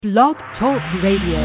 Blog Talk Radio.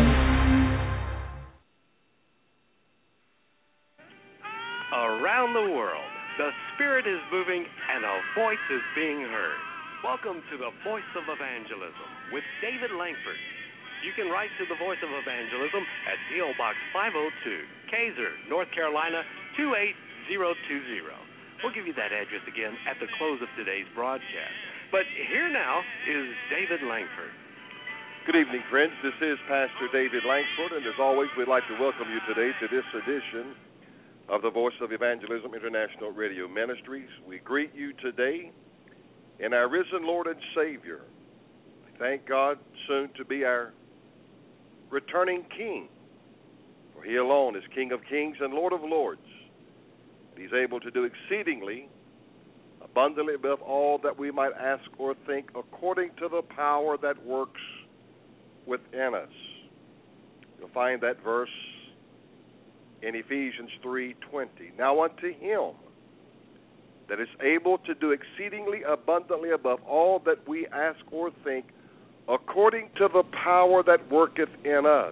Around the world, the Spirit is moving and a voice is being heard. Welcome to the Voice of Evangelism with David Langford. You can write to the Voice of Evangelism at P.O. Box 502, Kaiser, North Carolina 28020. We'll give you that address again at the close of today's broadcast. But here now is David Langford. Good evening, friends. This is Pastor David Langford, and as always, we'd like to welcome you today to this edition of the Voice of Evangelism International Radio Ministries. We greet you today in our risen Lord and Savior. We thank God soon to be our returning King, for He alone is King of kings and Lord of lords. He's able to do exceedingly abundantly above all that we might ask or think, according to the power that works within us. You'll find that verse in Ephesians 3:20. Now unto Him that is able to do exceedingly abundantly above all that we ask or think, according to the power that worketh in us.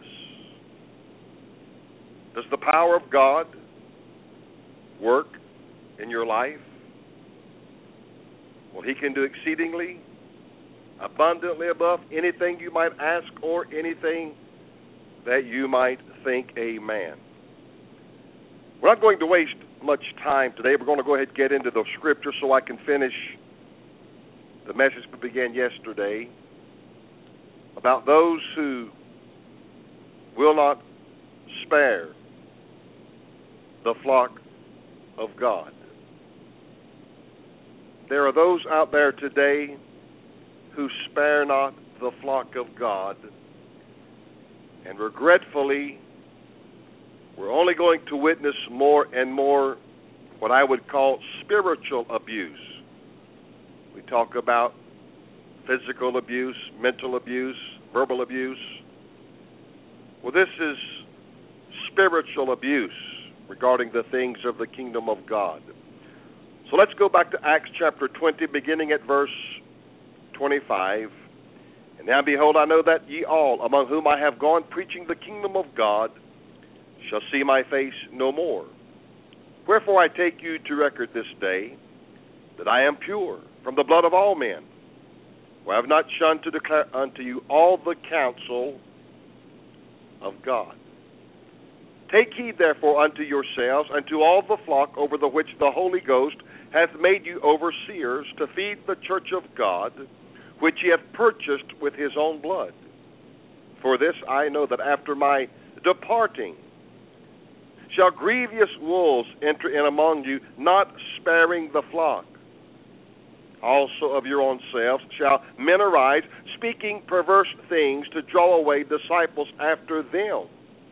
Does the power of God work in your life? Well, He can do exceedingly abundantly above anything you might ask or anything that you might think. Amen. We're not going to waste much time today. We're going to go ahead and get into the scripture so I can finish the message we began yesterday about those who will not spare the flock of God. There are those out there today who spare not the flock of God, and regretfully, we're only going to witness more and more what I would call spiritual abuse. We talk about physical abuse, mental abuse, verbal abuse. Well, this is spiritual abuse regarding the things of the kingdom of God. So let's go back to Acts chapter 20, beginning at verse 25. And now behold, I know that ye all, among whom I have gone preaching the kingdom of God, shall see my face no more. Wherefore I take you to record this day, that I am pure from the blood of all men. For I have not shunned to declare unto you all the counsel of God. Take heed therefore unto yourselves and to all the flock over the which the Holy Ghost hath made you overseers, to feed the church of God, which he hath purchased with his own blood. For this I know, that after my departing shall grievous wolves enter in among you, not sparing the flock. Also of your own selves shall men arise, speaking perverse things, to draw away disciples after them.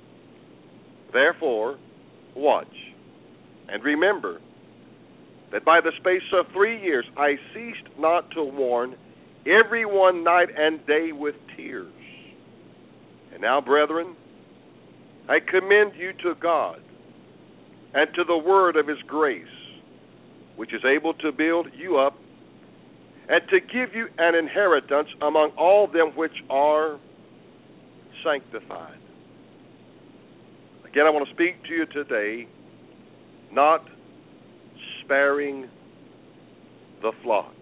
Therefore, watch, and remember that by the space of 3 years I ceased not to warn every one night and day with tears. And now, brethren, I commend you to God and to the word of his grace, which is able to build you up and to give you an inheritance among all them which are sanctified. Again, I want to speak to you today, not sparing the flock.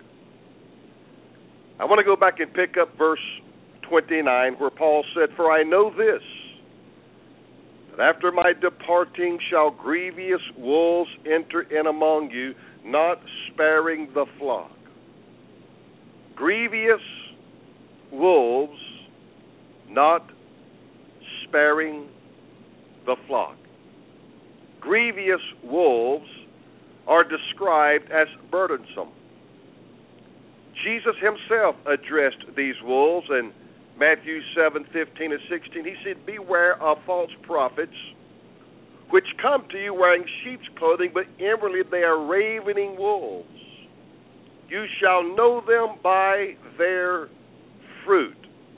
I want to go back and pick up verse 29, where Paul said, For I know this, that after my departing shall grievous wolves enter in among you, not sparing the flock. Grievous wolves, not sparing the flock. Grievous wolves are described as burdensome. Jesus himself addressed these wolves in Matthew 7:15 and 16. He said, Beware of false prophets, which come to you wearing sheep's clothing, but inwardly they are ravening wolves. You shall know them by their fruit.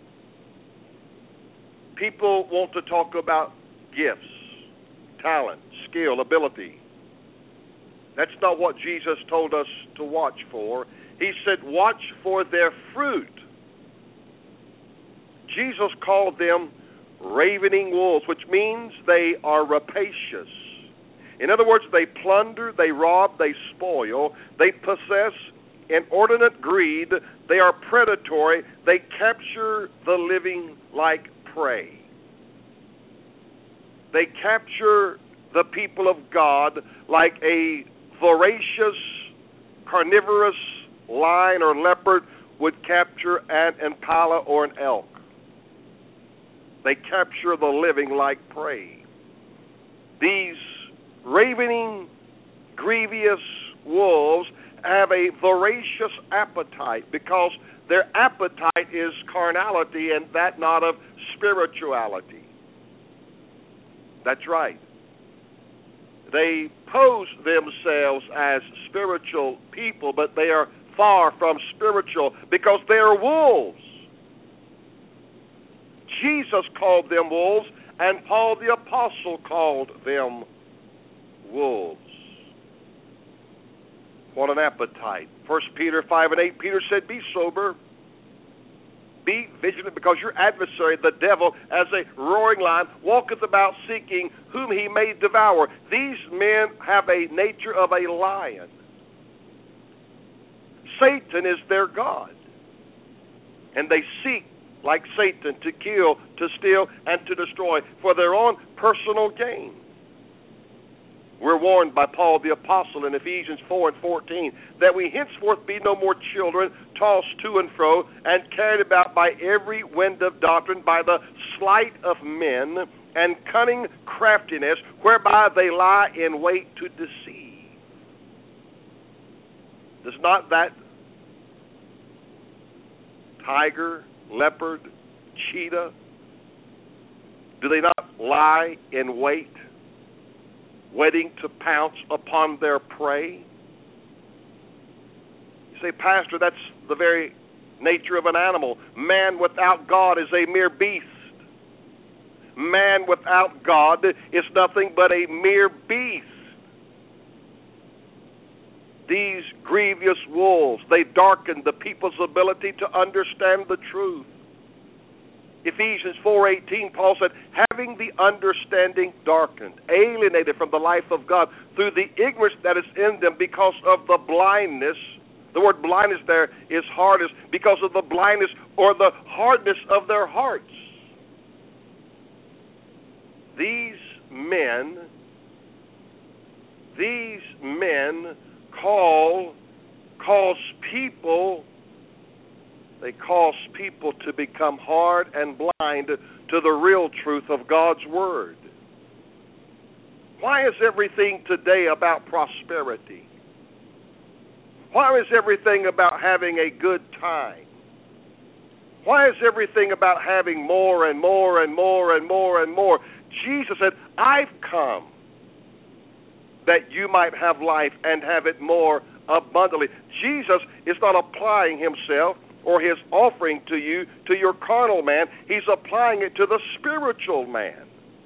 People want to talk about gifts, talent, skill, ability. That's not what Jesus told us to watch for. He said, watch for their fruit. Jesus called them ravening wolves, which means they are rapacious. In other words, they plunder, they rob, they spoil, they possess inordinate greed, they are predatory, they capture the living like prey. They capture the people of God like a voracious, carnivorous lion or leopard would capture an impala or an elk. They capture the living like prey. These ravening, grievous wolves have a voracious appetite because their appetite is carnality and that not of spirituality. That's right. They pose themselves as spiritual people, but they are far from spiritual because they are wolves. Jesus called them wolves, and Paul the Apostle called them wolves. What an appetite. 1 Peter 5:8, Peter said, be sober, be vigilant, because your adversary, the devil, as a roaring lion, walketh about seeking whom he may devour. These men have a nature of a lion. Satan is their god. And they seek, like Satan, to kill, to steal, and to destroy for their own personal gain. We're warned by Paul the Apostle in Ephesians 4:14 that we henceforth be no more children, tossed to and fro, and carried about by every wind of doctrine, by the sleight of men, and cunning craftiness, whereby they lie in wait to deceive. Does not that tiger, leopard, cheetah, do they not lie in wait, waiting to pounce upon their prey? You say, Pastor, that's the very nature of an animal. Man without God is a mere beast. Man without God is nothing but a mere beast. These grievous wolves, they darken the people's ability to understand the truth. Ephesians 4:18, Paul said, having the understanding darkened, alienated from the life of God through the ignorance that is in them because of the blindness. The word blindness there is hardness, because of the blindness or the hardness of their hearts. These men cause people to become hard and blind to the real truth of God's Word. Why is everything today about prosperity? Why is everything about having a good time? Why is everything about having more and more and more and more and more? Jesus said, I've come that you might have life and have it more abundantly. Jesus is not applying himself or his offering to you, to your carnal man. He's applying it to the spiritual man.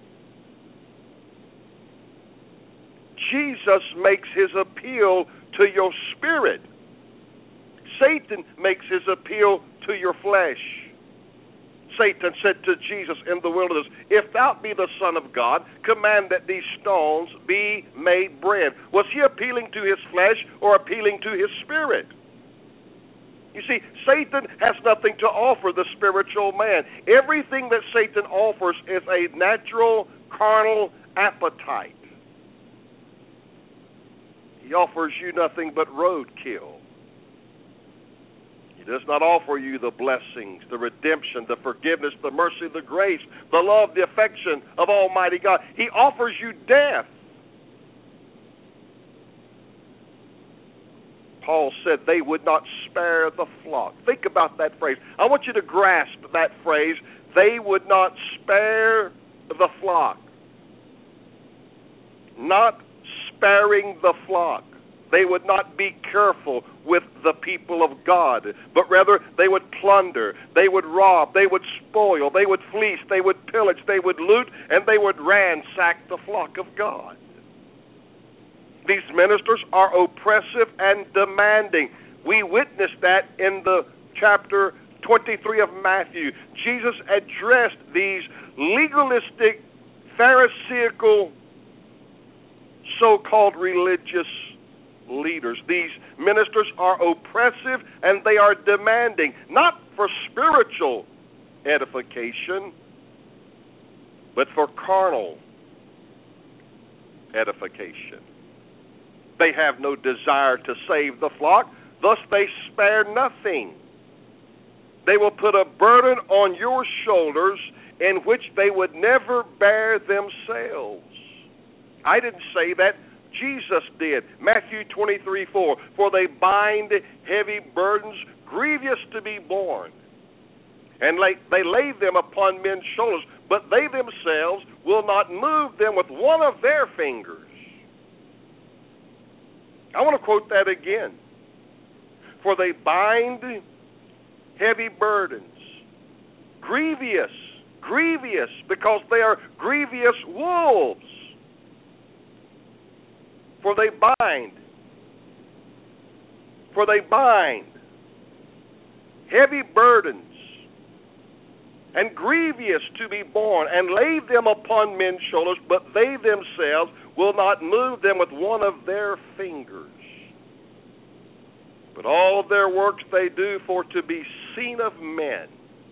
Jesus makes his appeal to your spirit. Satan makes his appeal to your flesh. Satan said to Jesus in the wilderness, if thou be the Son of God, command that these stones be made bread. Was he appealing to his flesh or appealing to his spirit? You see, Satan has nothing to offer the spiritual man. Everything that Satan offers is a natural, carnal appetite. He offers you nothing but roadkill. He does not offer you the blessings, the redemption, the forgiveness, the mercy, the grace, the love, the affection of Almighty God. He offers you death. Paul said they would not spare the flock. Think about that phrase. I want you to grasp that phrase. They would not spare the flock. Not sparing the flock. They would not be careful with the people of God, but rather they would plunder, they would rob, they would spoil, they would fleece, they would pillage, they would loot, and they would ransack the flock of God. These ministers are oppressive and demanding. We witnessed that in the chapter 23 of Matthew, Jesus addressed these legalistic, Pharisaical, so-called religious leaders. These ministers are oppressive and they are demanding, not for spiritual edification, but for carnal edification. They have no desire to save the flock, thus they spare nothing. They will put a burden on your shoulders in which they would never bear themselves. I didn't say that. Jesus did. Matthew 23:4. For they bind heavy burdens, grievous to be borne, and they lay them upon men's shoulders, but they themselves will not move them with one of their fingers. I want to quote that again. For they bind heavy burdens, grievous, because they are grievous wolves. For they bind heavy burdens and grievous to be borne, and lay them upon men's shoulders, but they themselves will not move them with one of their fingers. But all of their works they do for to be seen of men.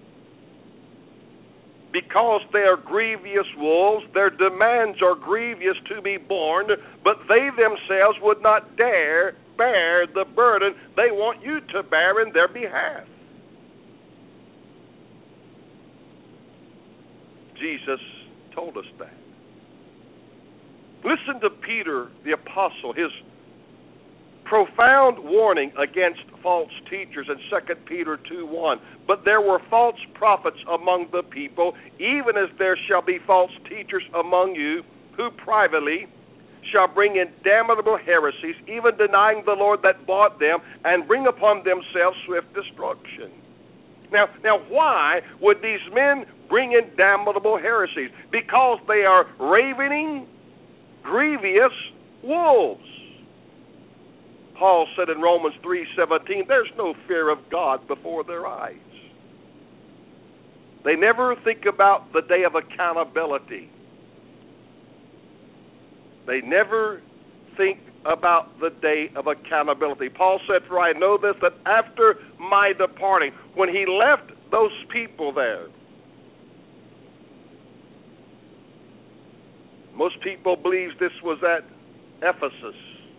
Because they are grievous wolves, their demands are grievous to be borne, but they themselves would not dare bear the burden they want you to bear in their behalf. Jesus told us that. Listen to Peter the Apostle, his profound warning against false teachers in 2 Peter 2:1. But there were false prophets among the people, even as there shall be false teachers among you, who privately shall bring in damnable heresies, even denying the Lord that bought them, and bring upon themselves swift destruction. Now, why would these men bring in damnable heresies? Because they are ravening, grievous wolves. Paul said in Romans 3:17, there's no fear of God before their eyes. They never think about the day of accountability. They never think about the day of accountability. Paul said, for I know this, that after my departing, when he left those people there, most people believe this was at Ephesus.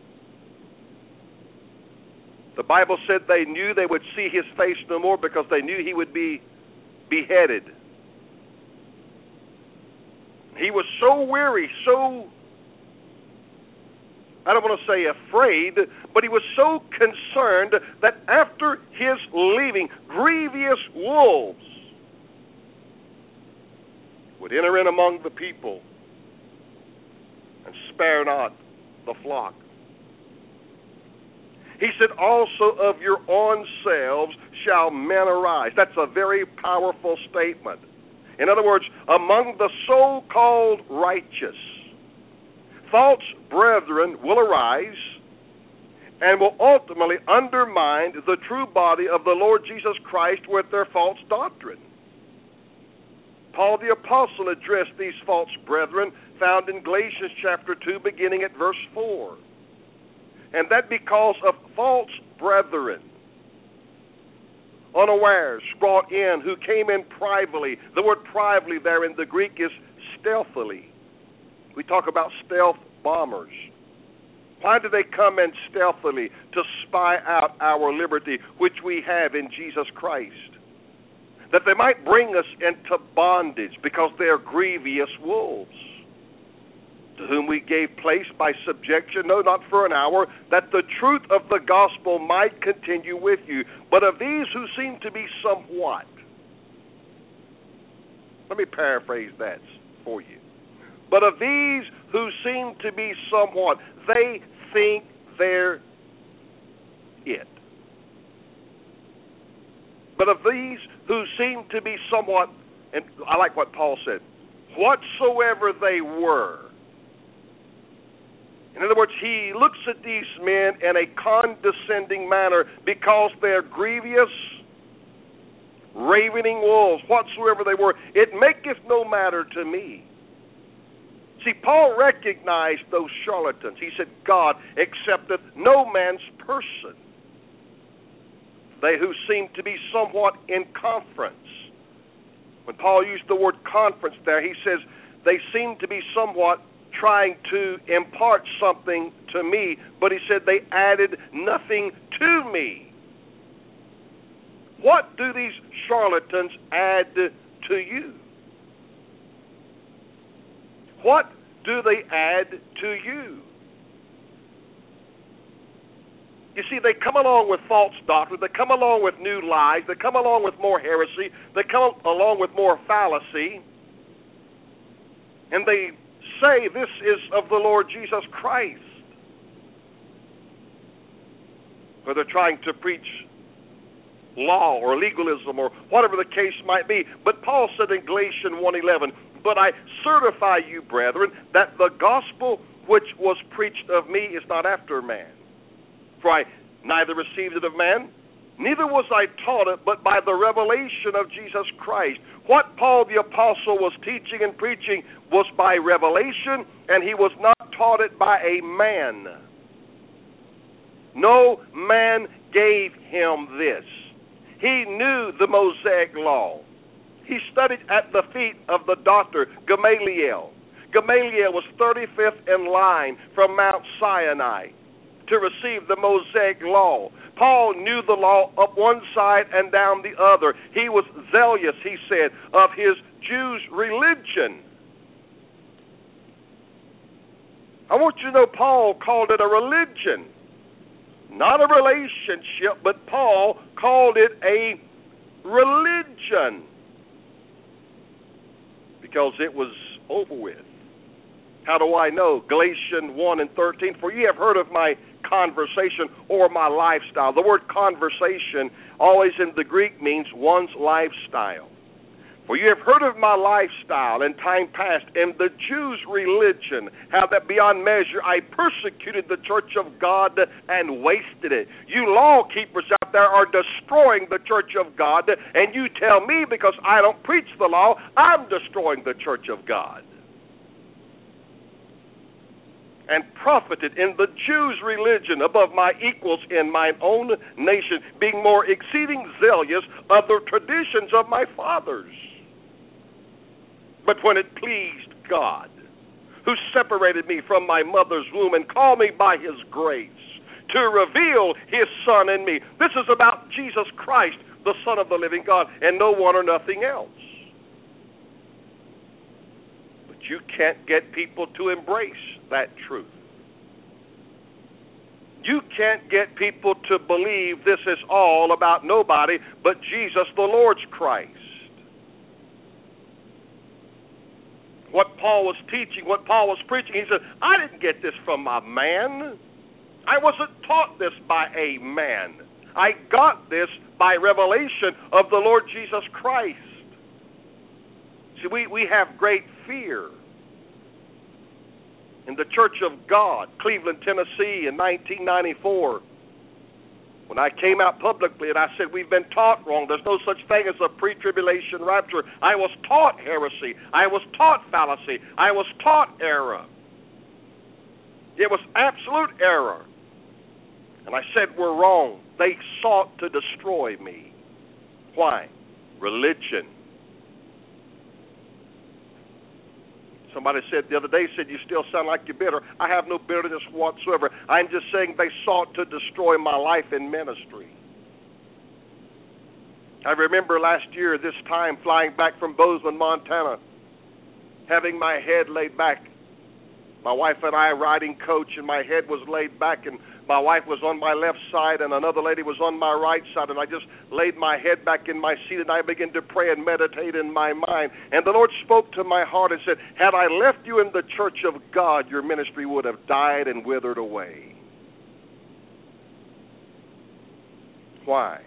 The Bible said they knew they would see his face no more because they knew he would be beheaded. He was so weary, so, I don't want to say afraid, but he was so concerned that after his leaving, grievous wolves would enter in among the people and spare not the flock. He said, also of your own selves shall men arise. That's a very powerful statement. In other words, among the so-called righteous, false brethren will arise and will ultimately undermine the true body of the Lord Jesus Christ with their false doctrine. Paul the Apostle addressed these false brethren found in Galatians chapter 2, beginning at verse 4. And that because of false brethren, unawares, brought in, who came in privately. The word privately there in the Greek is stealthily. We talk about stealth bombers. Why do they come in stealthily? To spy out our liberty, which we have in Jesus Christ. That they might bring us into bondage, because they are grievous wolves, to whom we gave place by subjection, no, not for an hour, that the truth of the gospel might continue with you. But of these who seem to be somewhat, let me paraphrase that for you. But of these who seem to be somewhat, they think they're it. But of these who seem to be somewhat, and I like what Paul said, whatsoever they were. In other words, he looks at these men in a condescending manner because they're grievous, ravening wolves, whatsoever they were, it maketh no matter to me. See, Paul recognized those charlatans. He said, God accepteth no man's person. They who seem to be somewhat in conference. When Paul used the word conference there, he says, they seem to be somewhat trying to impart something to me, but he said they added nothing to me. What do these charlatans add to you? What do they add to you? You see, they come along with false doctrine. They come along with new lies. They come along with more heresy. They come along with more fallacy. And they say this is of the Lord Jesus Christ. Or they're trying to preach law or legalism or whatever the case might be. But Paul said in Galatians 1:11, but I certify you, brethren, that the gospel which was preached of me is not after man. For I neither received it of man, neither was I taught it, but by the revelation of Jesus Christ. What Paul the apostle was teaching and preaching was by revelation, and he was not taught it by a man. No man gave him this. He knew the Mosaic law. He studied at the feet of the doctor Gamaliel. Gamaliel was 35th in line from Mount Sinai to receive the Mosaic law. Paul knew the law up one side and down the other. He was zealous, he said, of his Jews' religion. I want you to know Paul called it a religion, not a relationship, but Paul called it a religion because it was over with. How do I know? Galatians 1:13, for ye have heard of my conversation or my lifestyle. The word conversation always in the Greek means one's lifestyle. For you have heard of my lifestyle in time past in the Jews' religion, how that beyond measure I persecuted the church of God and wasted it. You law keepers out there are destroying the church of God, and you tell me because I don't preach the law, I'm destroying the church of God. And profited in the Jews' religion above my equals in mine own nation, being more exceeding zealous of the traditions of my fathers. But when it pleased God, who separated me from my mother's womb and called me by his grace, to reveal his Son in me. This is about Jesus Christ, the Son of the living God, and no one or nothing else. But you can't get people to embrace that truth. You can't get people to believe this is all about nobody but Jesus, the Lord's Christ. What Paul was teaching, what Paul was preaching, he said, I didn't get this from a man. I wasn't taught this by a man. I got this by revelation of the Lord Jesus Christ. See, we have great fear. In the Church of God, Cleveland, Tennessee, in 1994, when I came out publicly and I said, we've been taught wrong. There's no such thing as a pre-tribulation rapture. I was taught heresy. I was taught fallacy. I was taught error. It was absolute error. And I said, we're wrong. They sought to destroy me. Why? Religion. Somebody said the other day, you still sound like you're bitter. I have no bitterness whatsoever. I'm just saying they sought to destroy my life in ministry. I remember last year, this time, flying back from Bozeman, Montana, having my head laid back. My wife and I riding coach, and my head was laid back, and my wife was on my left side, and another lady was on my right side, and I just laid my head back in my seat, and I began to pray and meditate in my mind. And the Lord spoke to my heart and said, had I left you in the church of God, your ministry would have died and withered away. Why?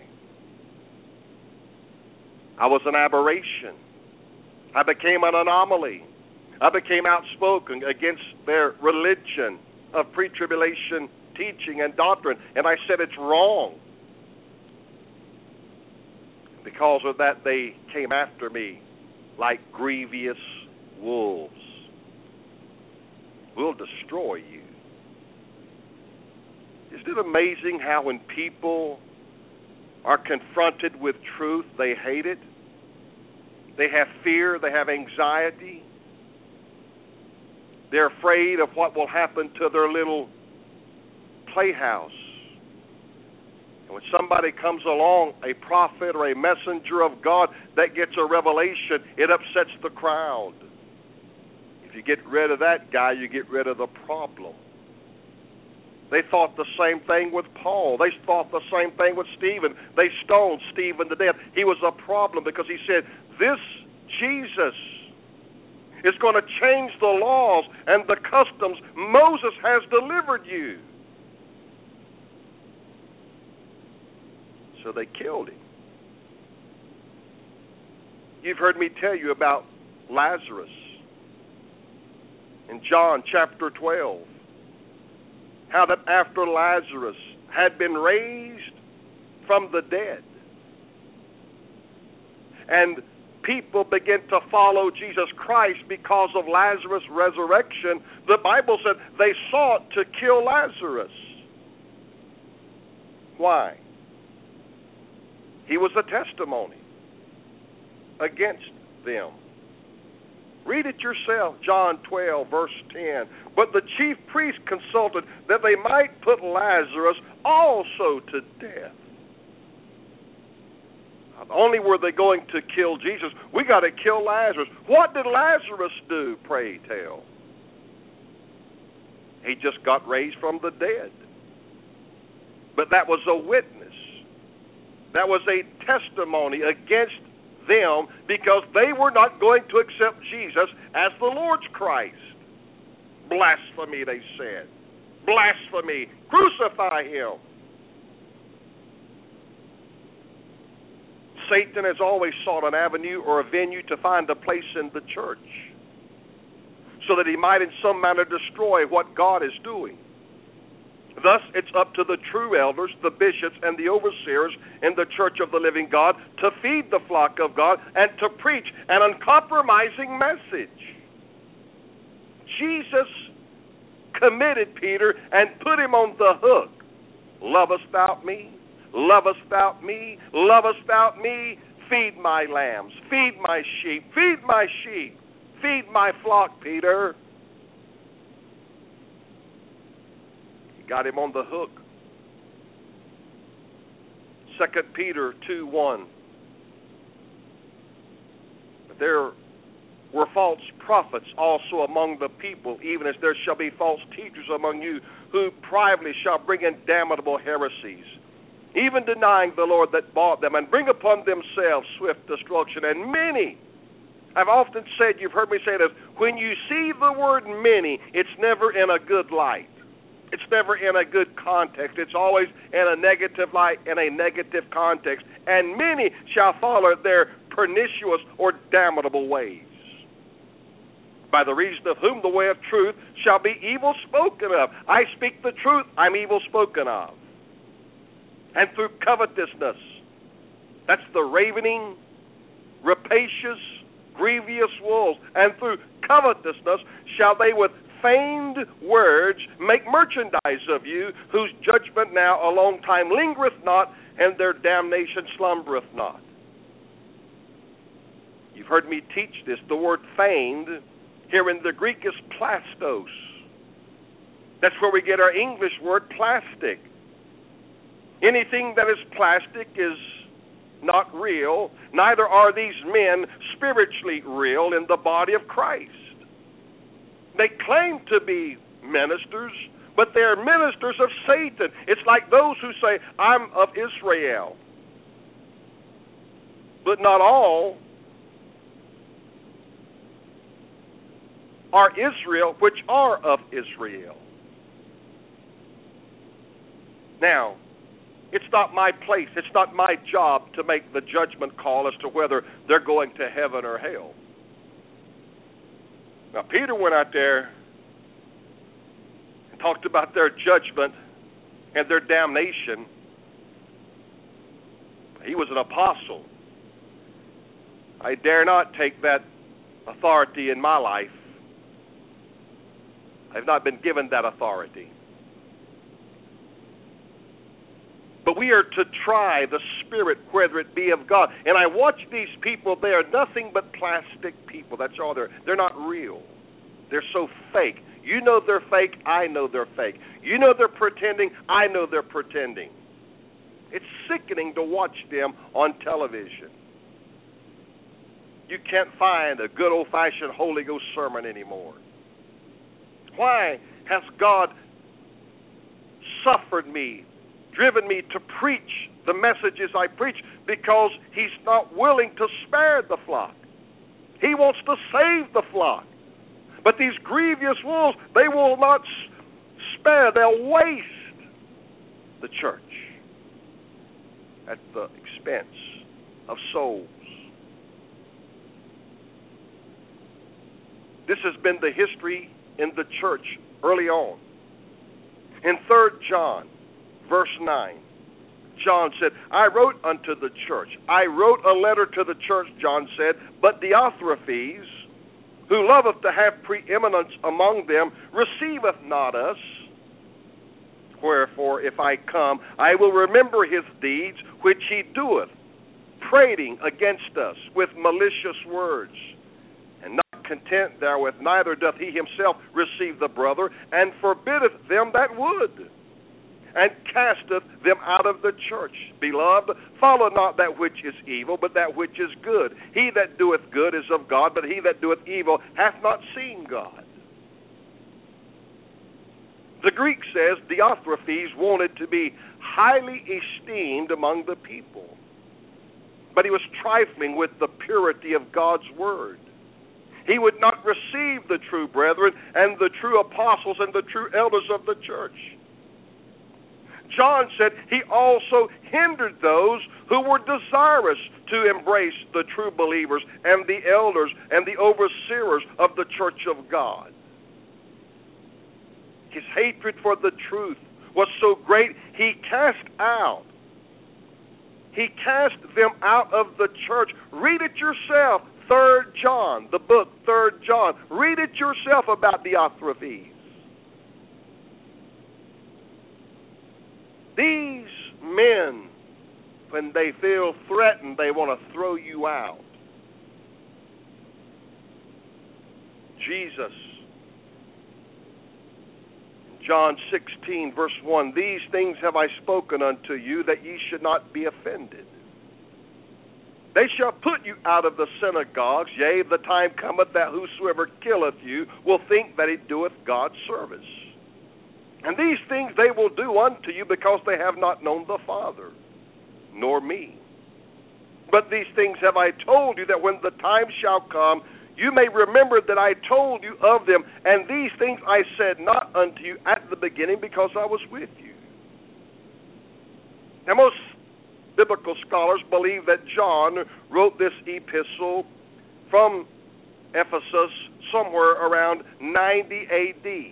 I was an aberration. I became an anomaly. I became outspoken against their religion of pre-tribulation teaching and doctrine, and I said it's wrong. Because of that, they came after me like grievous wolves. We'll destroy you. Isn't it amazing how when people are confronted with truth, they hate it? They have fear, they have anxiety. They're afraid of what will happen to their little playhouse. And when somebody comes along, a prophet or a messenger of God that gets a revelation, it upsets the crowd. If you get rid of that guy, you get rid of the problem. They thought the same thing with Paul. They thought the same thing with Stephen. They stoned Stephen to death. He was a problem because he said, this Jesus is going to change the laws and the customs Moses has delivered you. So they killed him. You've heard me tell you about Lazarus in John chapter 12. How that after Lazarus had been raised from the dead, and people began to follow Jesus Christ because of Lazarus' resurrection, the Bible said they sought to kill Lazarus. Why? He was a testimony against them. Read it yourself, John 12, verse 10. But the chief priests consulted that they might put Lazarus also to death. Not only were they going to kill Jesus, we got to kill Lazarus. What did Lazarus do, pray tell? He just got raised from the dead. But that was a witness. That was a testimony against them because they were not going to accept Jesus as the Lord's Christ. Blasphemy, they said. Blasphemy. Crucify him. Satan has always sought an avenue or a venue to find a place in the church so that he might in some manner destroy what God is doing. Thus, it's up to the true elders, the bishops, and the overseers in the church of the living God to feed the flock of God and to preach an uncompromising message. Jesus committed Peter and put him on the hook. Lovest thou me? Lovest thou me? Lovest thou me? Feed my lambs. Feed my sheep. Feed my sheep. Feed my flock, Peter. Got him on the hook. 2 Peter 2:1. There were false prophets also among the people, even as there shall be false teachers among you, who privately shall bring in damnable heresies, even denying the Lord that bought them, and bring upon themselves swift destruction. And many, I've often said, you've heard me say this, when you see the word many, it's never in a good light. It's never in a good context. It's always in a negative light, in a negative context. And many shall follow their pernicious or damnable ways, by the reason of whom the way of truth shall be evil spoken of. I speak the truth, I'm evil spoken of. And through covetousness, that's the ravening, rapacious, grievous wolves, and through covetousness shall they with feigned words make merchandise of you, whose judgment now a long time lingereth not, and their damnation slumbereth not. You've heard me teach this. The word feigned here in the Greek is plastos. That's where we get our English word plastic. Anything that is plastic is not real. Neither are these men spiritually real in the body of Christ. They claim to be ministers, but they're ministers of Satan. It's like those who say, I'm of Israel. But not all are Israel, which are of Israel. Now, it's not my place, it's not my job to make the judgment call as to whether they're going to heaven or hell. Now, Peter went out there and talked about their judgment and their damnation. He was an apostle. I dare not take that authority in my life. I've not been given that authority. But we are to try the Spirit, whether it be of God. And I watch these people. They are nothing but plastic people. That's all they're. They're not real. They're so fake. You know they're fake. I know they're fake. You know they're pretending. I know they're pretending. It's sickening to watch them on television. You can't find a good old-fashioned Holy Ghost sermon anymore. Why has God suffered me, driven me to preach the messages I preach? Because He's not willing to spare the flock. He wants to save the flock. But these grievous wolves, they will not spare. They'll waste the church at the expense of souls. This has been the history in the church early on. In 3 John, verse 9, John said, I wrote unto the church. I wrote a letter to the church, John said, but Diotrephes, who loveth to have preeminence among them, receiveth not us. Wherefore, if I come, I will remember his deeds which he doeth, prating against us with malicious words. And not content therewith, neither doth he himself receive the brother, and forbiddeth them that would, and casteth them out of the church. Beloved, follow not that which is evil, but that which is good. He that doeth good is of God, but he that doeth evil hath not seen God. The Greek says Diotrephes wanted to be highly esteemed among the people, but he was trifling with the purity of God's word. He would not receive the true brethren and the true apostles and the true elders of the church. John said he also hindered those who were desirous to embrace the true believers and the elders and the overseers of the church of God. His hatred for the truth was so great, he cast them out of the church. Read it yourself, 3 John, the book 3 John. Read it yourself about Diotrephes. These men, when they feel threatened, they want to throw you out. Jesus, John 16, verse 1, these things have I spoken unto you, that ye should not be offended. They shall put you out of the synagogues, yea, the time cometh that whosoever killeth you will think that he doeth God service. And these things they will do unto you, because they have not known the Father, nor me. But these things have I told you, that when the time shall come, you may remember that I told you of them. And these things I said not unto you at the beginning, because I was with you. Now, most biblical scholars believe that John wrote this epistle from Ephesus somewhere around 90 A.D.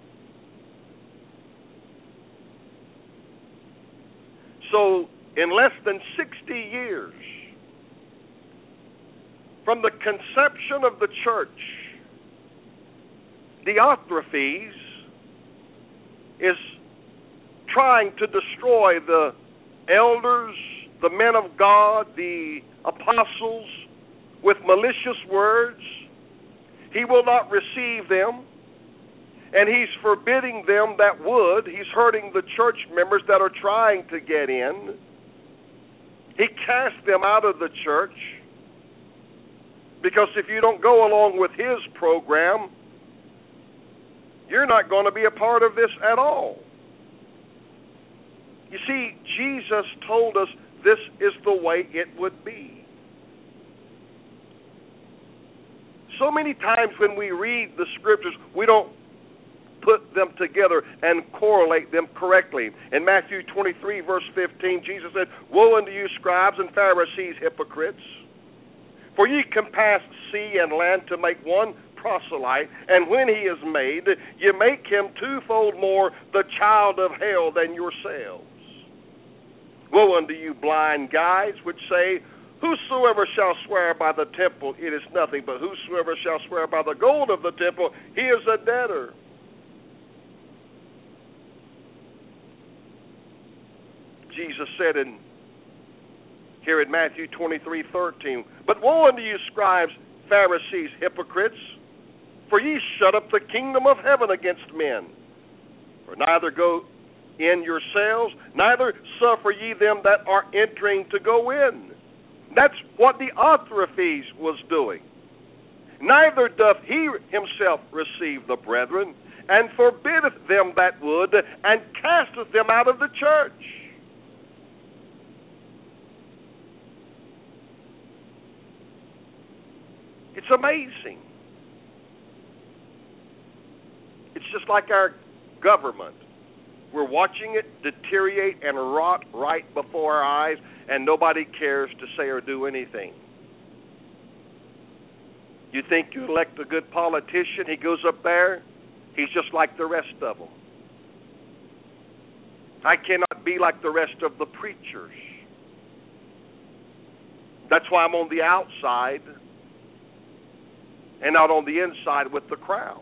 So, in less than 60 years from the conception of the church, Diotrephes is trying to destroy the elders, the men of God, the apostles, with malicious words. He will not receive them, and he's forbidding them that would. He's hurting the church members that are trying to get in. He cast them out of the church, because if you don't go along with his program, you're not going to be a part of this at all. You see, Jesus told us this is the way it would be. So many times when we read the scriptures, we don't put them together and correlate them correctly. In Matthew 23, verse 15, Jesus said, Woe unto you, scribes and Pharisees, hypocrites! For ye compass sea and land to make one proselyte, and when he is made, ye make him twofold more the child of hell than yourselves. Woe unto you, blind guides, which say, Whosoever shall swear by the temple, it is nothing, but whosoever shall swear by the gold of the temple, he is a debtor. Jesus said here in Matthew 23:13, but woe unto you, scribes, Pharisees, hypocrites, for ye shut up the kingdom of heaven against men. For neither go in yourselves, neither suffer ye them that are entering to go in. That's what the author of Ephesians was doing. Neither doth he himself receive the brethren, and forbiddeth them that would, and casteth them out of the church. It's amazing. It's just like our government. We're watching it deteriorate and rot right before our eyes, and nobody cares to say or do anything. You think you elect a good politician, he goes up there, he's just like the rest of them. I cannot be like the rest of the preachers. That's why I'm on the outside and not on the inside with the crowd.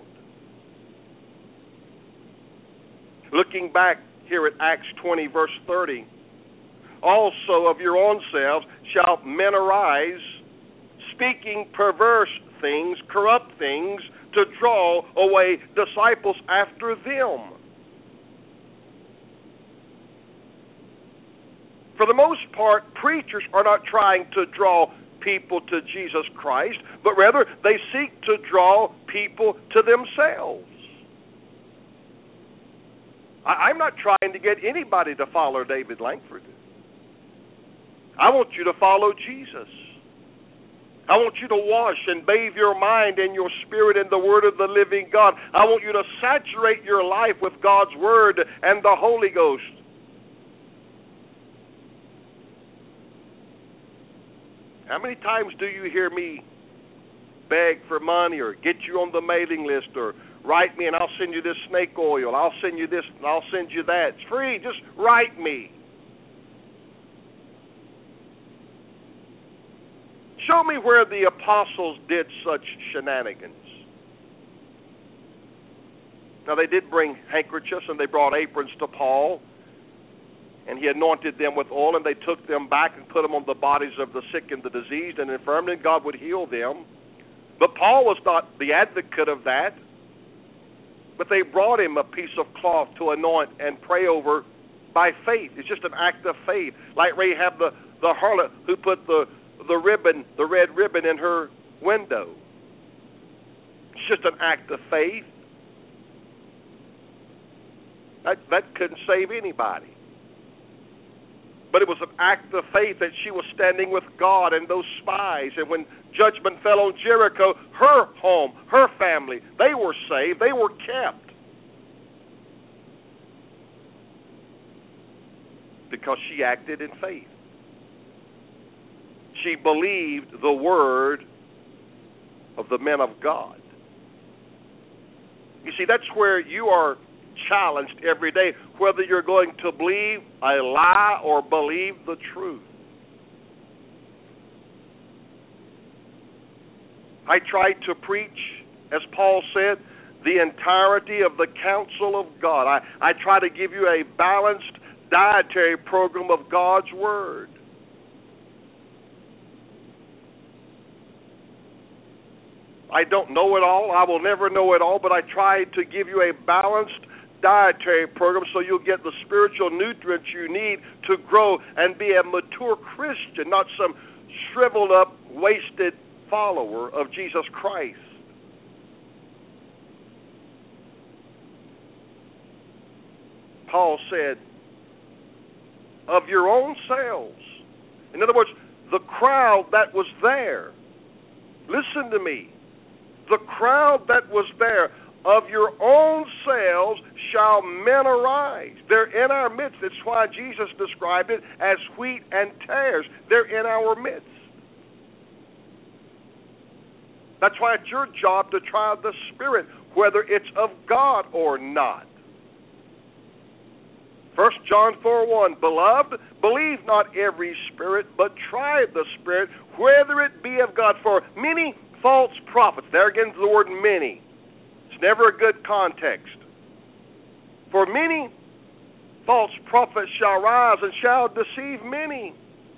Looking back here at Acts 20, verse 30, also of your own selves shall men arise, speaking perverse things, corrupt things, to draw away disciples after them. For the most part, preachers are not trying to draw people to Jesus Christ, but rather they seek to draw people to themselves. I'm not trying to get anybody to follow David Langford. I want you to follow Jesus. I want you to wash and bathe your mind and your spirit in the Word of the living God. I want you to saturate your life with God's Word and the Holy Ghost. How many times do you hear me beg for money or get you on the mailing list or write me and I'll send you this snake oil, I'll send you this and I'll send you that. It's free, just write me. Show me where the apostles did such shenanigans. Now they did bring handkerchiefs and they brought aprons to Paul, and he anointed them with oil, and they took them back and put them on the bodies of the sick and the diseased and infirm, and God would heal them. But Paul was not the advocate of that. But they brought him a piece of cloth to anoint and pray over by faith. It's just an act of faith. Like Rahab the harlot who put the red ribbon in her window. It's just an act of faith. That couldn't save anybody. But it was an act of faith that she was standing with God and those spies. And when judgment fell on Jericho, her home, her family, they were saved. They were kept. Because she acted in faith. She believed the word of the men of God. You see, that's where you are challenged every day, whether you're going to believe a lie or believe the truth. I try to preach, as Paul said, the entirety of the counsel of God. I try to give you a balanced dietary program of God's Word. I don't know it all. I will never know it all, but I try to give you a balanced dietary program so you'll get the spiritual nutrients you need to grow and be a mature Christian, not some shriveled up, wasted follower of Jesus Christ. Paul said, of your own selves. In other words, the crowd that was there. Listen to me. The crowd that was there, of your own selves shall men arise. They're in our midst. That's why Jesus described it as wheat and tares. They're in our midst. That's why it's your job to try the Spirit, whether it's of God or not. 1 John 4:1, Beloved, believe not every spirit, but try the spirit, whether it be of God. For many false prophets, there again the word many. It's never a good context. For many false prophets shall rise and shall deceive many.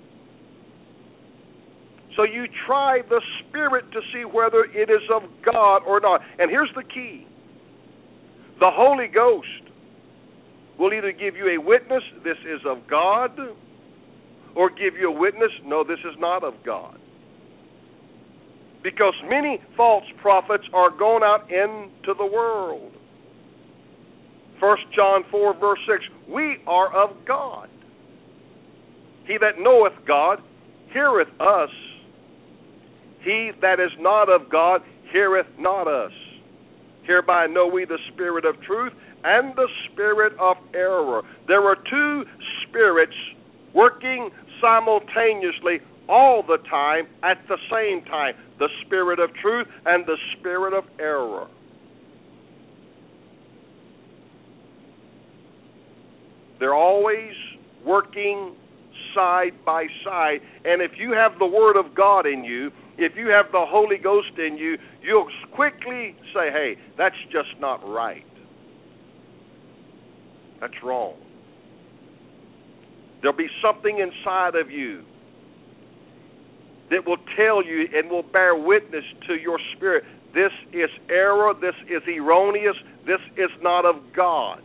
So you try the Spirit to see whether it is of God or not. And here's the key. The Holy Ghost will either give you a witness, this is of God, or give you a witness, no, this is not of God. Because many false prophets are gone out into the world. 1 John 4, verse 6, we are of God. He that knoweth God heareth us. He that is not of God heareth not us. Hereby know we the spirit of truth and the spirit of error. There are two spirits working simultaneously all the time at the same time. The spirit of truth and the spirit of error. They're always working side by side. And if you have the Word of God in you, if you have the Holy Ghost in you, you'll quickly say, hey, that's just not right. That's wrong. There'll be something inside of you that will tell you and will bear witness to your spirit. This is error. This is erroneous. This is not of God.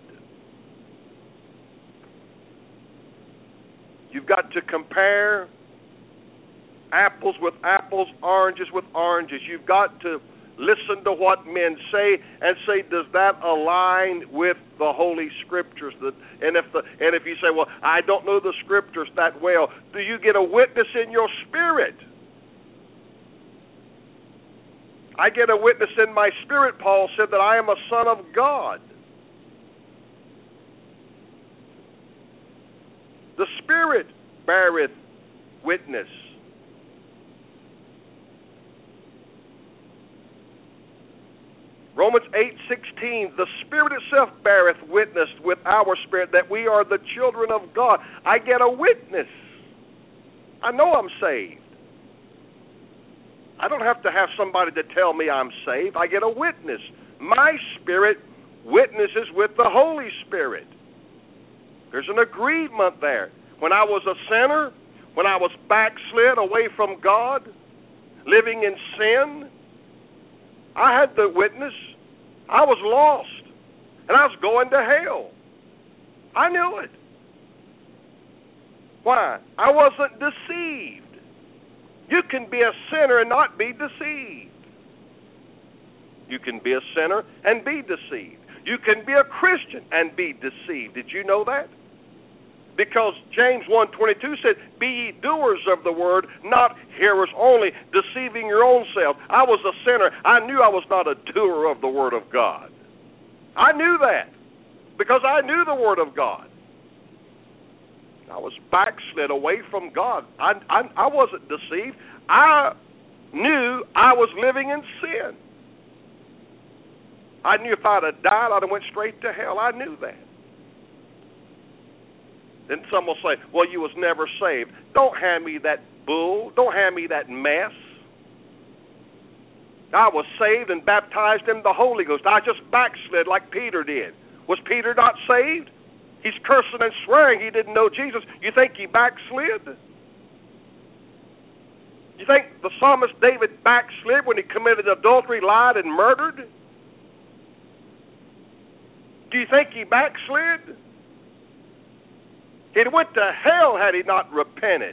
You've got to compare apples with apples, oranges with oranges. You've got to listen to what men say and say, does that align with the Holy Scriptures? And if you say, well, I don't know the Scriptures that well, do you get a witness in your spirit? I get a witness in my spirit, Paul said, that I am a son of God. The Spirit beareth witness. Romans 8:16, the Spirit itself beareth witness with our spirit that we are the children of God. I get a witness. I know I'm saved. I don't have to have somebody to tell me I'm saved. I get a witness. My spirit witnesses with the Holy Spirit. There's an agreement there. When I was a sinner, when I was backslid away from God, living in sin, I had the witness. I was lost, and I was going to hell. I knew it. Why? I wasn't deceived. You can be a sinner and not be deceived. You can be a sinner and be deceived. You can be a Christian and be deceived. Did you know that? Because James 1:22 said, be ye doers of the word, not hearers only, deceiving your own self. I was a sinner. I knew I was not a doer of the word of God. I knew that because I knew the word of God. I was backslid away from God. I wasn't deceived. I knew I was living in sin. I knew if I'd have died, I'd have went straight to hell. I knew that. Then some will say, well, you was never saved. Don't hand me that bull. Don't hand me that mess. I was saved and baptized in the Holy Ghost. I just backslid like Peter did. Was Peter not saved? He's cursing and swearing he didn't know Jesus. You think he backslid? You think the psalmist David backslid when he committed adultery, lied, and murdered? Do you think he backslid? He'd went to hell had he not repented.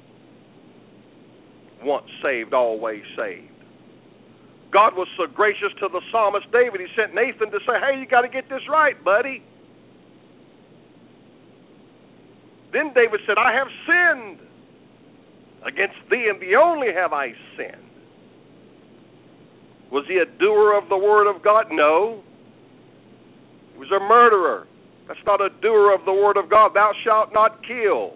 Once saved, always saved. God was so gracious to the psalmist David, he sent Nathan to say, hey, you got to get this right, buddy. Then David said, I have sinned. Against thee and thee only have I sinned. Was he a doer of the word of God? No. He was a murderer. That's not a doer of the word of God. Thou shalt not kill.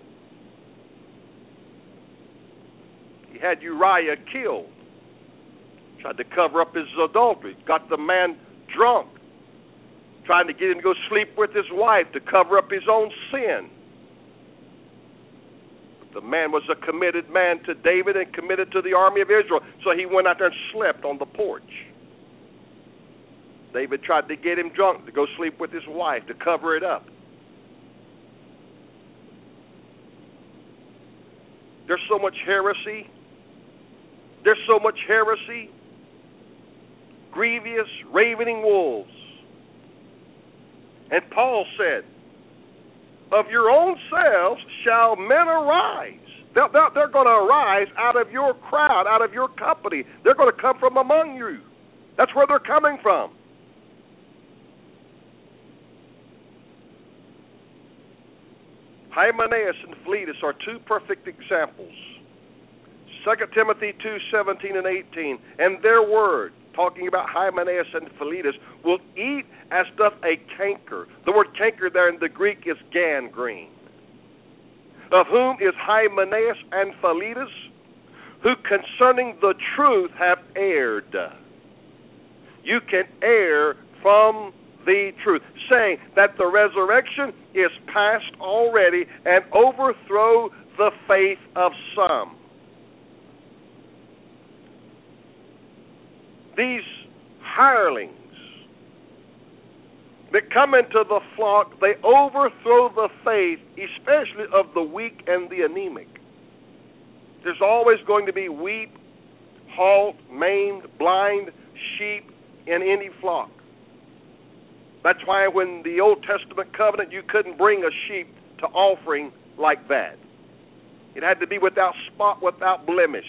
He had Uriah killed. Tried to cover up his adultery. Got the man drunk. trying to get him to go sleep with his wife to cover up his own sin. But the man was a committed man to David and committed to the army of Israel, so he went out there and slept on the porch. David tried to get him drunk to go sleep with his wife to cover it up. There's so much heresy. There's so much heresy. Grievous, ravening wolves. And Paul said, of your own selves shall men arise. They're going to arise out of your crowd, out of your company. They're going to come from among you. That's where they're coming from. Hymenaeus and Philetus are two perfect examples. 2 Timothy 2:17 and 18. And their word, talking about Hymenaeus and Philetus, will eat as doth a canker. The word canker there in the Greek is gangrene. Of whom is Hymenaeus and Philetus, who concerning the truth have erred. You can err from the truth, saying that the resurrection is past already, and overthrow the faith of some. These hirelings that come into the flock, they overthrow the faith, especially of the weak and the anemic. There's always going to be weak, halt, maimed, blind sheep in any flock. That's why when the Old Testament covenant, you couldn't bring a sheep to offering like that. It had to be without spot, without blemish.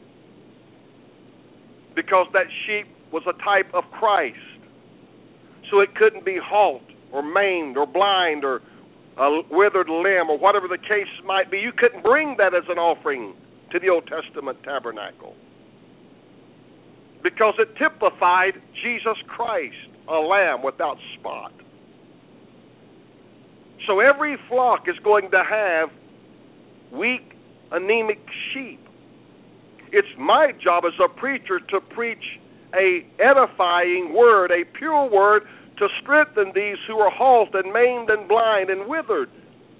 Because that sheep was a type of Christ. So it couldn't be halt or maimed or blind or a withered limb or whatever the case might be. You couldn't bring that as an offering to the Old Testament tabernacle. Because it typified Jesus Christ, a lamb without spot. So every flock is going to have weak, anemic sheep. It's my job as a preacher to preach a edifying word, a pure word, to strengthen these who are halt and maimed and blind and withered.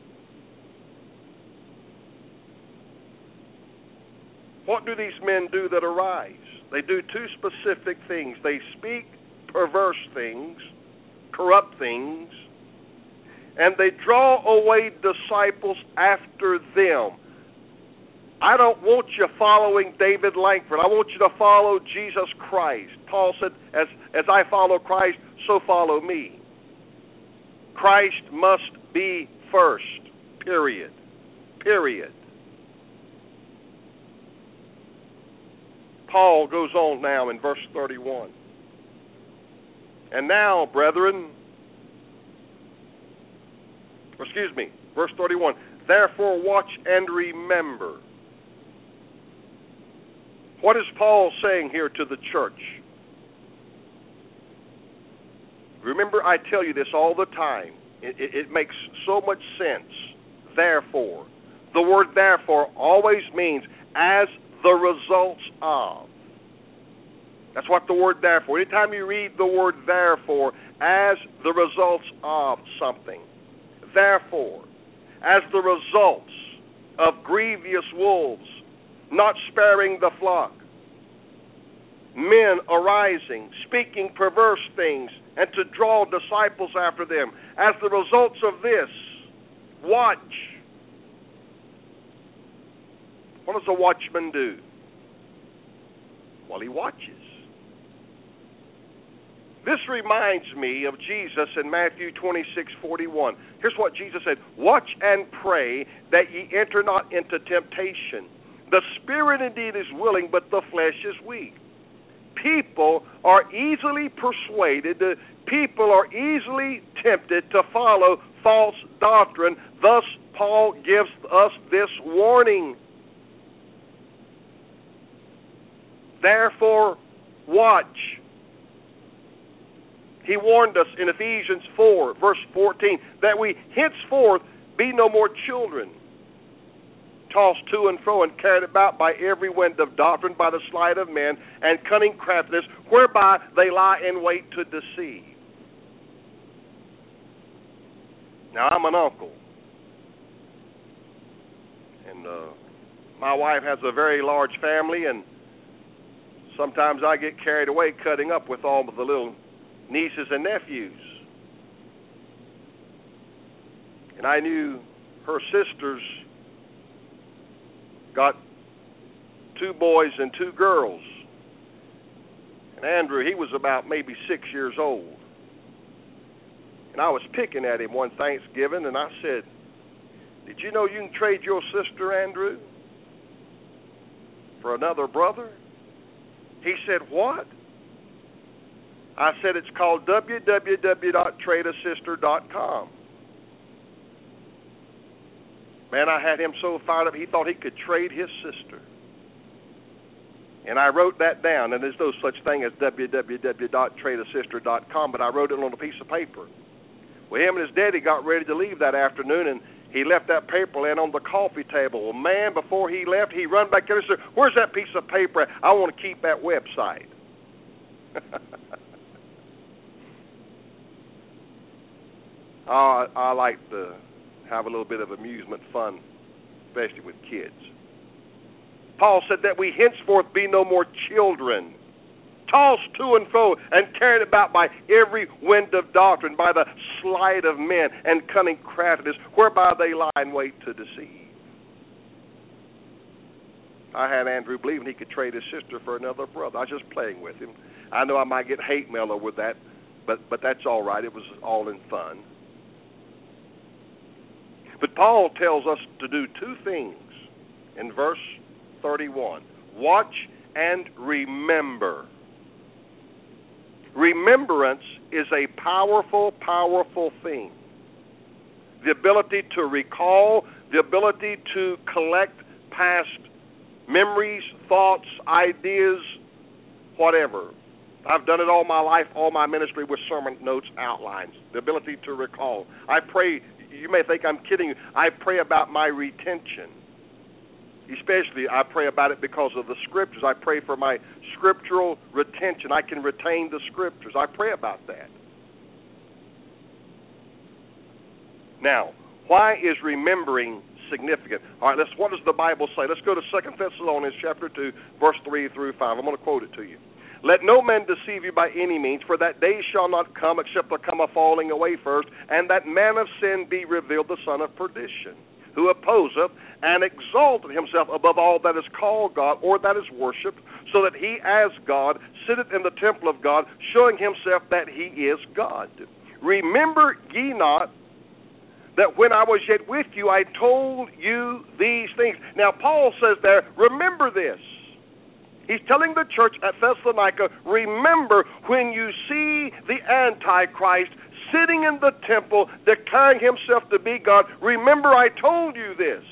What do these men do that arise? They do two specific things. They speak perverse things, corrupt things, and they draw away disciples after them. I don't want you following David Langford. I want you to follow Jesus Christ. Paul said, as I follow Christ, so follow me. Christ must be first, period. Period. Paul goes on now in verse 31. And now, brethren, verse 31, therefore watch and remember. What is Paul saying here to the church? Remember, I tell you this all the time. It makes so much sense. Therefore. The word therefore always means as the results of. That's what the word therefore. Anytime you read the word therefore, as the results of something. Therefore, as the results of grievous wolves, not sparing the flock, men arising, speaking perverse things, and to draw disciples after them. As the results of this, watch. What does a watchman do? Well, he watches. This reminds me of Jesus in Matthew 26:41. Here's what Jesus said, watch and pray that ye enter not into temptation. The spirit indeed is willing, but the flesh is weak. People are easily persuaded, people are easily tempted to follow false doctrine. Thus, Paul gives us this warning. Therefore, watch. He warned us in Ephesians 4, verse 14, that we henceforth be no more children, tossed to and fro and carried about by every wind of doctrine, by the sleight of men and cunning craftiness, whereby they lie in wait to deceive. Now, I'm an uncle. And my wife has a very large family, and sometimes I get carried away cutting up with all of the little nieces and nephews. And I knew her sisters got 2 boys and 2 girls. And Andrew, he was about maybe 6 years old. And I was picking at him one Thanksgiving, and I said, "Did you know you can trade your sister, Andrew, for another brother?" He said, "What?" I said, "It's called www.tradeasister.com. Man, I had him so fired up, he thought he could trade his sister. And I wrote that down, and there's no such thing as www.tradeasister.com, but I wrote it on a piece of paper. Well, him and his daddy got ready to leave that afternoon, and he left that paper laying on the coffee table. Well, man, before he left, he run back there and said, "Where's that piece of paper? I want to keep that website." I like to have a little bit of amusement, fun, especially with kids. Paul said that we henceforth be no more children, tossed to and fro and carried about by every wind of doctrine, by the sleight of men and cunning craftiness, whereby they lie in wait to deceive. I had Andrew believing he could trade his sister for another brother. I was just playing with him. I know I might get hate mail over that, but that's all right. It was all in fun. But Paul tells us to do 2 things in verse 31. Watch and remember. Remembrance is a powerful, powerful thing. The ability to recall, the ability to collect past memories, thoughts, ideas, whatever. I've done it all my life, all my ministry with sermon notes, outlines. The ability to recall. I pray. You may think I'm kidding you. I pray about my retention. Especially, I pray about it because of the Scriptures. I pray for my scriptural retention. I can retain the Scriptures. I pray about that. Now, why is remembering significant? All right, what does the Bible say? Let's go to 2 Thessalonians chapter 2, verse 3 through 5. I'm going to quote it to you. "Let no man deceive you by any means, for that day shall not come except there come a falling away first, and that man of sin be revealed, the son of perdition, who opposeth and exalteth himself above all that is called God or that is worshipped, so that he as God sitteth in the temple of God, showing himself that he is God. Remember ye not that when I was yet with you, I told you these things." Now, Paul says there, remember this. He's telling the church at Thessalonica, remember when you see the Antichrist sitting in the temple, declaring himself to be God, remember I told you this.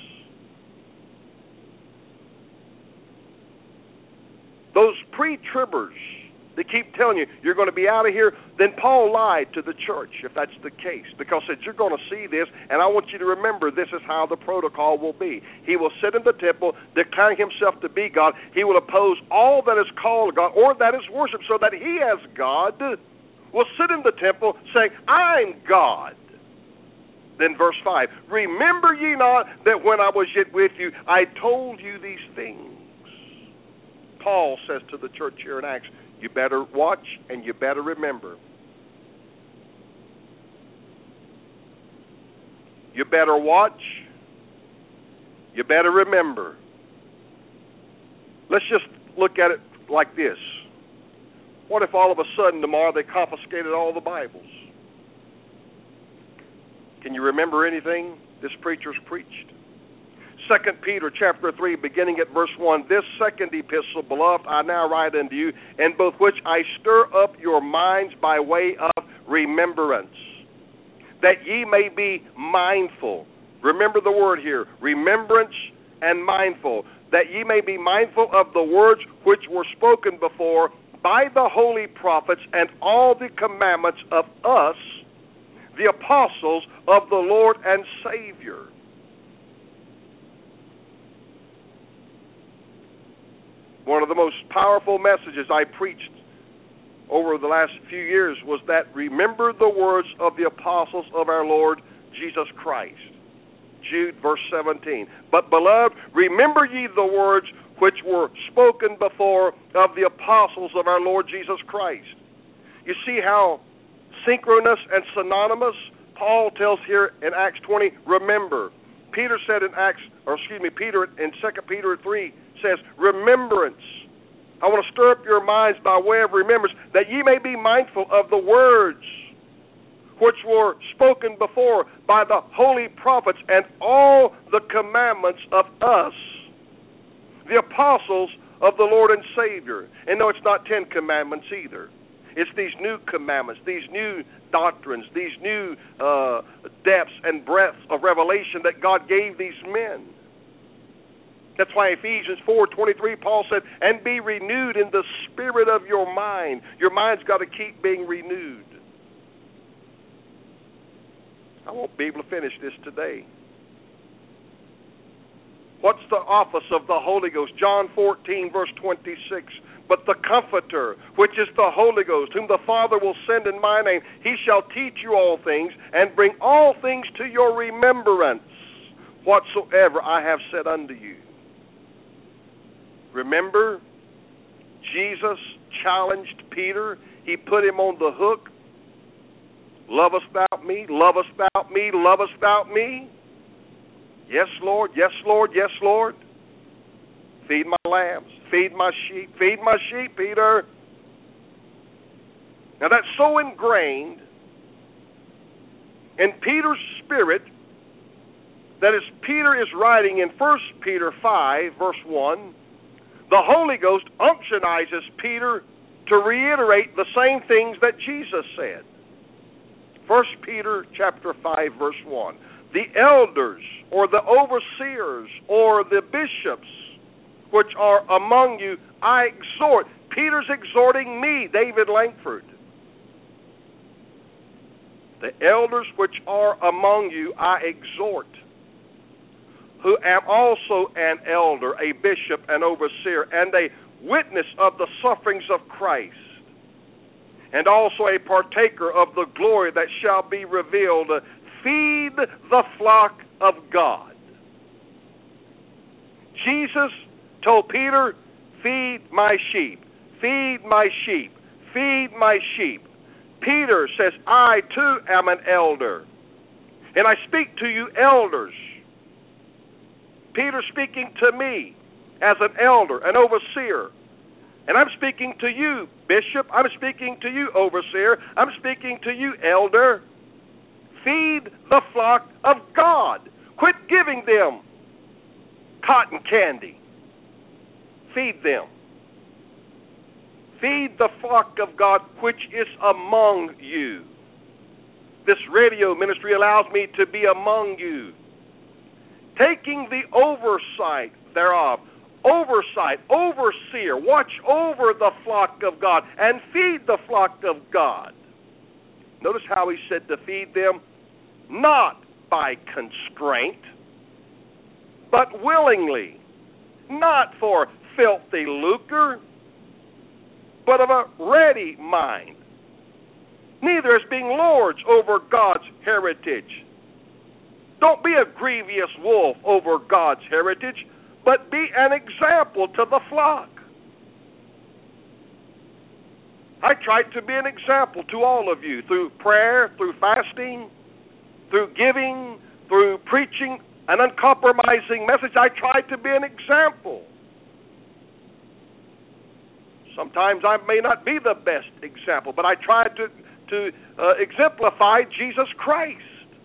Those pre-tribbers, they keep telling you, you're going to be out of here. Then Paul lied to the church, if that's the case, because he said, you're going to see this, and I want you to remember this is how the protocol will be. He will sit in the temple, declaring himself to be God. He will oppose all that is called God or that is worshipped, so that he as God will sit in the temple saying, I'm God. Then verse 5, remember ye not that when I was yet with you, I told you these things. Paul says to the church here in Acts, you better watch and you better remember. You better watch. You better remember. Let's just look at it like this. What if all of a sudden tomorrow they confiscated all the Bibles? Can you remember anything this preacher's preached? 2 Peter chapter 3, beginning at verse 1, this second epistle, beloved, I now write unto you, in both which I stir up your minds by way of remembrance, that ye may be mindful. Remember the word here, remembrance and mindful, that ye may be mindful of the words which were spoken before by the holy prophets and all the commandments of us, the apostles of the Lord and Savior. One of the most powerful messages I preached over the last few years was that remember the words of the apostles of our Lord Jesus Christ. Jude, verse 17. But, beloved, remember ye the words which were spoken before of the apostles of our Lord Jesus Christ. You see how synchronous and synonymous Paul tells here in Acts 20, remember. Peter said in Peter in 2 Peter 3 says, remembrance. I want to stir up your minds by way of remembrance, that ye may be mindful of the words which were spoken before by the holy prophets and all the commandments of us, the apostles of the Lord and Savior. And no, it's not 10 commandments either. It's these new commandments, these new doctrines, these new depths and breadths of revelation that God gave these men. That's why Ephesians 4:23, Paul said, and be renewed in the spirit of your mind. Your mind's got to keep being renewed. I won't be able to finish this today. What's the office of the Holy Ghost? John 14, verse 26. But the Comforter, which is the Holy Ghost, whom the Father will send in my name, he shall teach you all things and bring all things to your remembrance, whatsoever I have said unto you. Remember, Jesus challenged Peter. He put him on the hook. Lovest thou me? Lovest thou me? Lovest thou me? Yes, Lord. Yes, Lord. Yes, Lord. Feed my lambs. Feed my sheep. Feed my sheep, Peter. Now that's so ingrained in Peter's spirit that as Peter is writing in 1 Peter 5, verse 1, the Holy Ghost unctionizes Peter to reiterate the same things that Jesus said. 1 Peter chapter 5, verse 1. The elders, or the overseers, or the bishops, which are among you, I exhort. Peter's exhorting me, David Langford. The elders which are among you, I exhort, who am also an elder, a bishop, an overseer, and a witness of the sufferings of Christ, and also a partaker of the glory that shall be revealed. Feed the flock of God. Jesus told Peter, feed my sheep, feed my sheep, feed my sheep. Peter says, I too am an elder, and I speak to you elders. Peter speaking to me as an elder, an overseer. And I'm speaking to you, bishop. I'm speaking to you, overseer. I'm speaking to you, elder. Feed the flock of God. Quit giving them cotton candy. Feed them. Feed the flock of God which is among you. This radio ministry allows me to be among you, taking the oversight thereof. Oversight, overseer, watch over the flock of God and feed the flock of God. Notice how he said to feed them, not by constraint, but willingly, not for filthy lucre, but of a ready mind, neither as being lords over God's heritage. Don't be a grievous wolf over God's heritage, but be an example to the flock. I try to be an example to all of you through prayer, through fasting, through giving, through preaching an uncompromising message. I try to be an example. Sometimes I may not be the best example, but I try to exemplify Jesus Christ.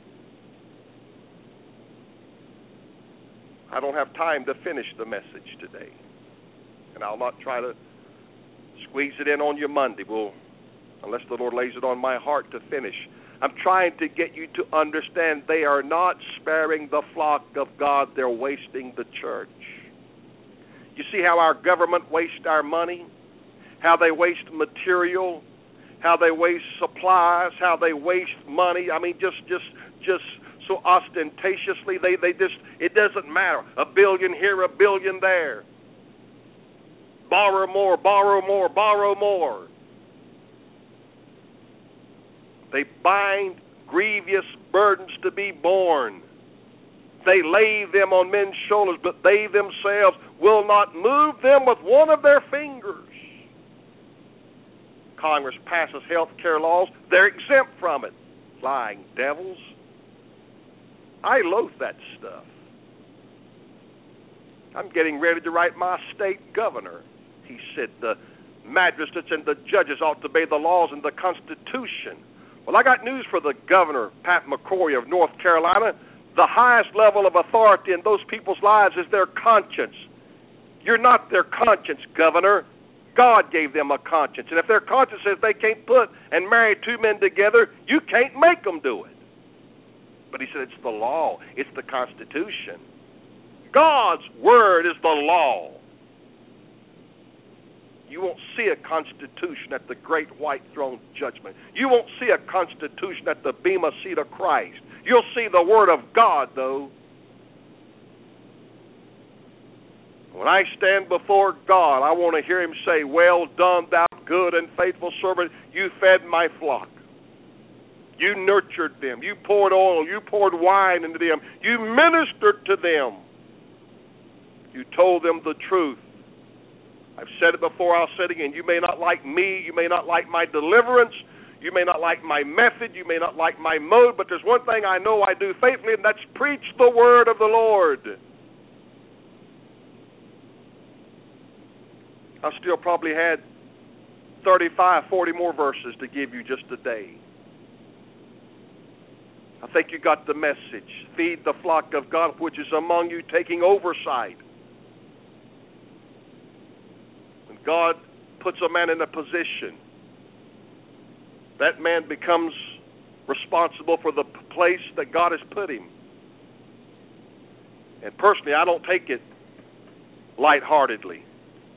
I don't have time to finish the message today, and I'll not try to squeeze it in on you Monday, unless the Lord lays it on my heart to finish. I'm trying to get you to understand they are not sparing the flock of God, they're wasting the church. You see how our government wastes our money, how they waste material, how they waste supplies, how they waste money. I mean, just so ostentatiously, they just, it doesn't matter. $1 billion here, $1 billion there. Borrow more, borrow more, borrow more. They bind grievous burdens to be borne. They lay them on men's shoulders, but they themselves will not move them with one of their fingers. Congress passes health care laws. They're exempt from it. Lying devils. I loathe that stuff. I'm getting ready to write my state governor. He said the magistrates and the judges ought to obey the laws and the Constitution. Well, I got news for the governor, Pat McCrory of North Carolina. The highest level of authority in those people's lives is their conscience. You're not their conscience, governor. God gave them a conscience. And if their conscience says they can't put and marry two men together, you can't make them do it. But he said it's the law. It's the Constitution. God's word is the law. You won't see a constitution at the great white throne judgment. You won't see a constitution at the bema seat of Christ. You'll see the word of God, though. When I stand before God, I want to hear him say, "Well done, thou good and faithful servant. You fed my flock. You nurtured them. You poured oil. You poured wine into them. You ministered to them. You told them the truth. I've said it before, I'll say it again. You may not like me. You may not like my deliverance. You may not like my method. You may not like my mode. But there's one thing I know I do faithfully, and that's preach the word of the Lord." I still probably had 35, 40 more verses to give you just today. I think you got the message. Feed the flock of God which is among you, taking oversight. When God puts a man in a position, that man becomes responsible for the place that God has put him. And personally, I don't take it lightheartedly.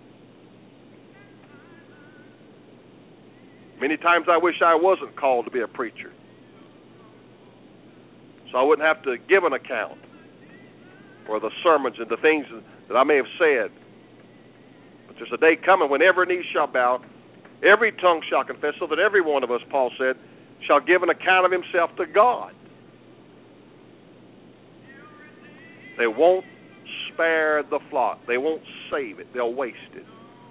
Many times I wish I wasn't called to be a preacher, so I wouldn't have to give an account for the sermons and the things that I may have said. But there's a day coming when every knee shall bow, every tongue shall confess, so that every one of us, Paul said, shall give an account of himself to God. They won't spare the flock. They won't save it. They'll waste it.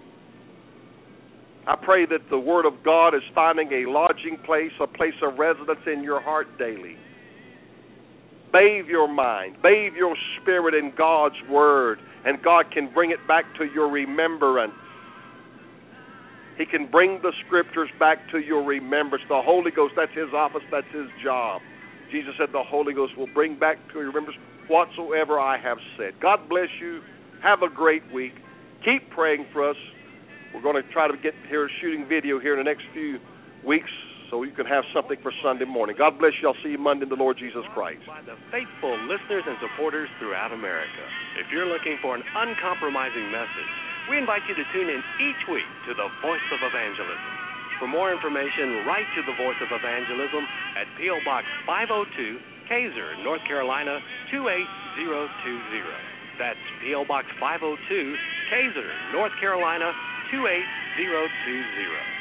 I pray that the Word of God is finding a lodging place, a place of residence in your heart daily. Bathe your mind, bathe your spirit in God's Word, and God can bring it back to your remembrance. He can bring the Scriptures back to your remembrance. The Holy Ghost, that's His office, that's His job. Jesus said the Holy Ghost will bring back to your remembrance whatsoever I have said. God bless you. Have a great week. Keep praying for us. We're going to try to get here shooting video here in the next few weeks so you can have something for Sunday morning. God bless you. I'll see you Monday in the Lord Jesus Christ. By the faithful listeners and supporters throughout America. If you're looking for an uncompromising message, we invite you to tune in each week to the Voice of Evangelism. For more information, write to the Voice of Evangelism at P.O. Box 502, Kaiser, North Carolina 28020. That's P.O. Box 502, Kaiser, North Carolina 28020.